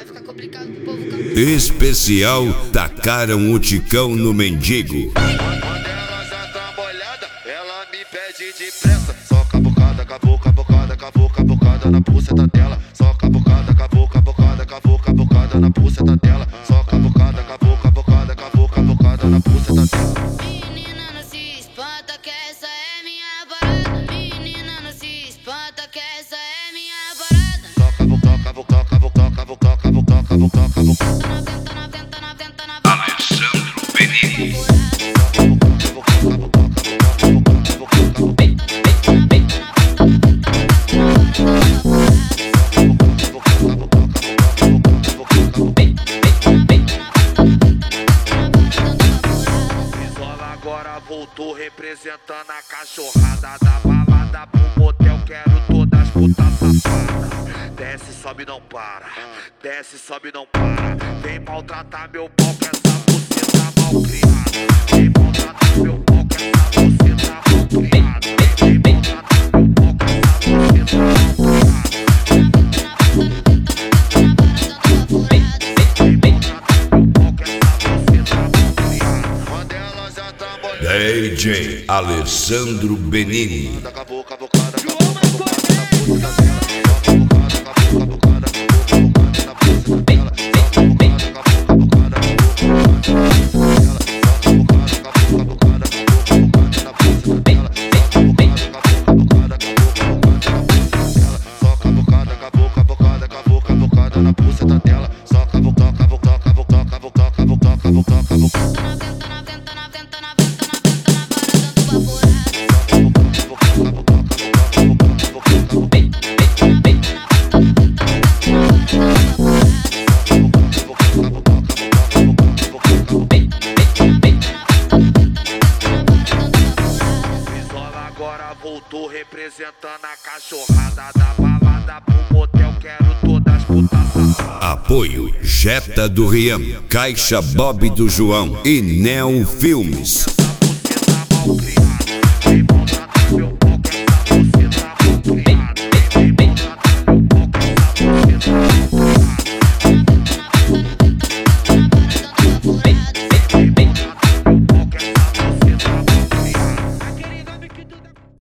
vai ficar complicado pro povo cantar. Especial tacaram o ticão no mendigo. Quando ela já tá molhada, ela me pede depressa. Só cabucada, cabucada, cabucada na buceta dela. Só cabucada, cabucada na buceta dela. Só cabucada, cabucada na buceta dela. Menina, não se espanta que essa é minha parada. Menina, não se espanta que essa é minha parada. Só cabucada. Alessandro Benini. Agora voltou representando a cachorrada da balada pro motel, quero todas as putas safadas. Desce, sobe, não para. Desce, sobe, não para. Vem maltratar meu pau que essa buceta mal criada. Vem maltratar meu pau que essa buceta mal criada. Vem maltratar meu pau que essa buceta mal criada. DJ Alessandro Benini. Na buceta dela, só cabucada. Agora voltou representando a cachorrada da balada pro motel, quero todas as putas safadas. Apoio Jetta do Riam, Caixa Bob do João e Neo Filmes. Vem maltratar meu pau que essa buceta mal criada. Vem maltratar meu pau que essa buceta mal criada.